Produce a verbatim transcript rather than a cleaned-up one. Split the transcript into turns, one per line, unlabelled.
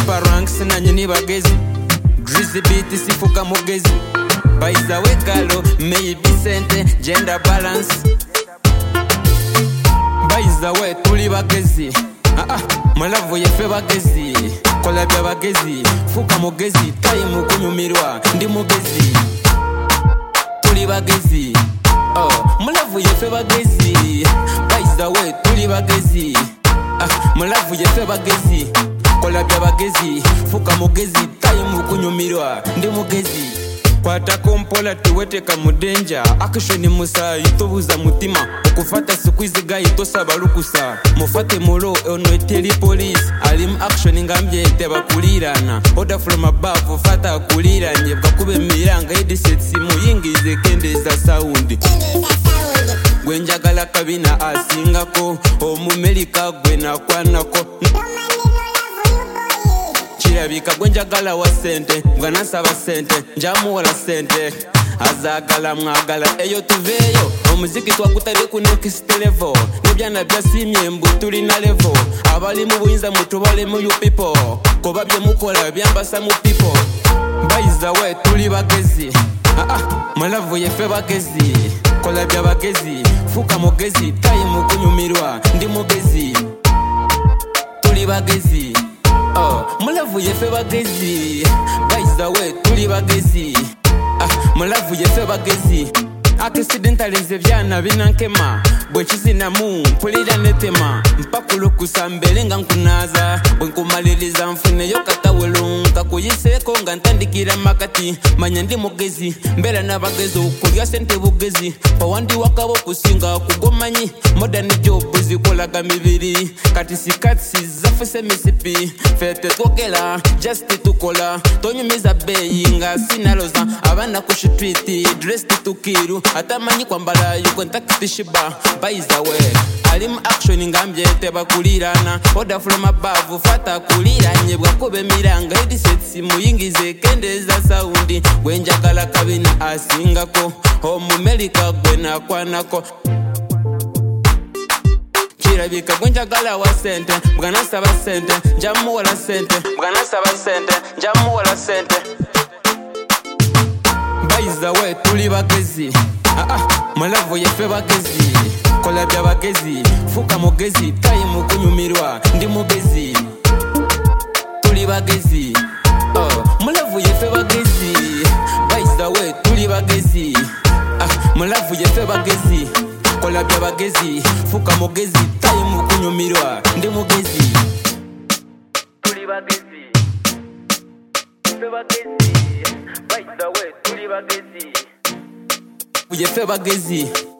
Super ranks na nyini bagezi Drizzy beat sifuka mugezi Baiza wekalo maybe sente gender balance Baiza we tuli bagezi Ah ah malavu yefe bagezi Kola bya bagezi fuka mugezi time kunyumirwa ndi mugezi Tuli bagezi Oh malavu yefe bagezi Baiza we tuli bagezi Ah malavu yefe bagezi Kola bya bagezi fuka mugezi time kunyumirwa ndi mugezi Kwata kompola tuweteka mudenja Action musa itobuza mutima Okufata squeeze guy itosaba lukusa Mufate molo ono eteli police Alim action ngambye teba kulirana Order from above fata kuliranye Bakube miranga edisetsi muyingize kendeza sound Gwenjagala kabina asingako Omumelika gwena kwanako Chirabika gwenjagala wa sente Mwanasaba sente Njamu wala sente Azagala mwagala Eyo tuveyo Omuziki twakutari ku next level Nebyana bya simye mbu tuli na level Abali mu buyinza mutubale mu you people Koba bye mukola byambasa mu people Baiza we tuli bagezi Ah ah malavu yefe bagezi Kola bya bagezi Fuka mugezi time kunyumirwa ndi mugezi Tuli bagezi Oh, mulavu yefe bagezi Baiza we tuli bagezi Ah, mulavu yefe bagezi Accidentalize vyana binankema Bwenchizi mu mpulira netema Mpakulu kusambele nga nkunaza Bwenkumaliliza mfune yokatawelu Nkakuyiseko nga ntandikira makati Manya ndi mugezi Mbela na bagezi ukulya sente bugezi Pawandi wakabo kusinga kugomanyi Modern job zikolaga mibiri Kati sikatsi zafuse misipi Fete twokela just tukola Tonyumiza beyi nga sinaloza Abana kushitwiti dressed tukiru Atamanyi kwambala yuko ntakitishiba Baiza we Alim action ngambye teba kulirana Order from above fata kuliranye Bwakube miranga edisetsi muyingize kendeza saundi Gwenjagala kabina asingako Omumelika gwena kwanako Chirabika gwenjagala wa sente Mwanasaba sente Njamu wala sente Mwanasaba sente Njamu wala sente Baiza we tuli bagezi Ah ah malavu yefe bagezi Kola bya bagezi fuka mugezi time kunyumirwa ndi mugezi Tuli bagezi Oh malavu yefe bagezi Baiza we tuli bagezi Ah malavu yefe bagezi Kola bya bagezi fuka mugezi time kunyumirwa ndi mugezi Tuli bagezi Yefe bagezi Baiza we tuli bagezi Yefe bagezi